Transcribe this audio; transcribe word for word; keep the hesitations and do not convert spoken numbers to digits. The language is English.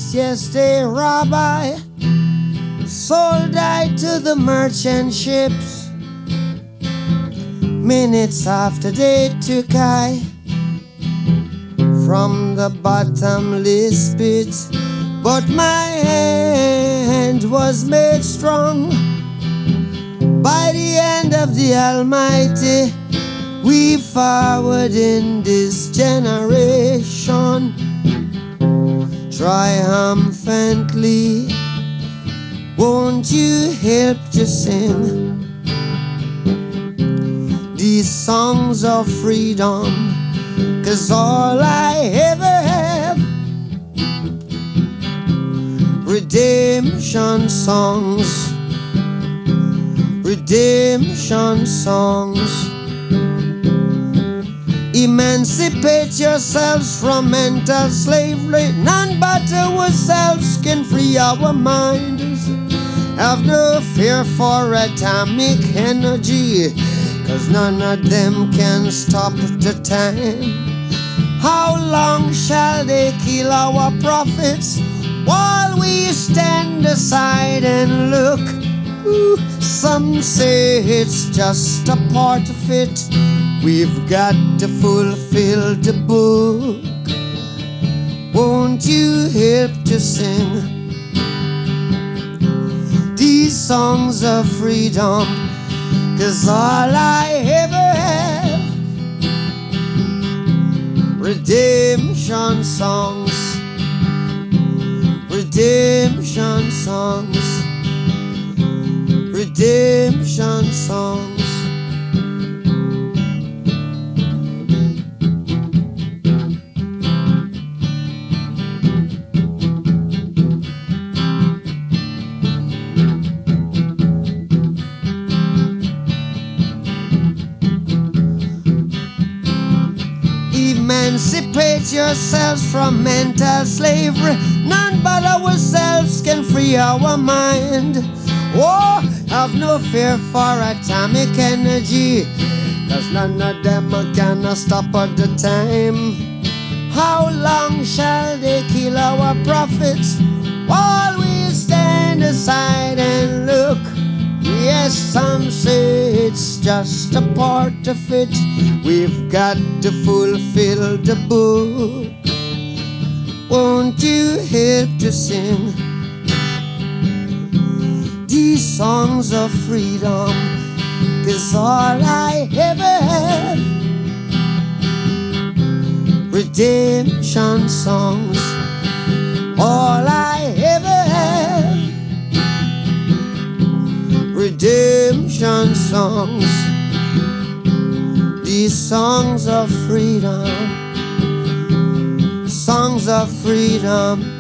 Yes, yes, they rob I, sold I to the merchant ships. Minutes after they took I from the bottomless pit, but my hand was made strong by the hand of the Almighty. We forward in this generation triumphantly. Won't you help to sing these songs of freedom? 'Cause all I ever have, redemption songs, redemption songs. Emancipate yourselves from mental slavery. None but ourselves can free our minds. Have no fear for atomic energy, 'cause none of them can stop the time. How long shall they kill our prophets while we stand aside and look? Ooh, some say it's just a part of it. We've got to fulfill the book. Won't you help to sing these songs of freedom? 'Cause all I ever have, redemption songs, redemption songs, redemption songs. Emancipate yourselves from mental slavery. None but ourselves can free our mind. Oh, have no fear for atomic energy, 'cause none of them are gonna stop at the time. How long shall they kill our prophets while we stand aside and look? Yes, some say it's just a part of it. We've got to fulfill the book. Won't you help to sing these songs of freedom? 'Cause all I ever have, redemption songs. All I ever have, redemption songs. These songs of freedom, songs of freedom.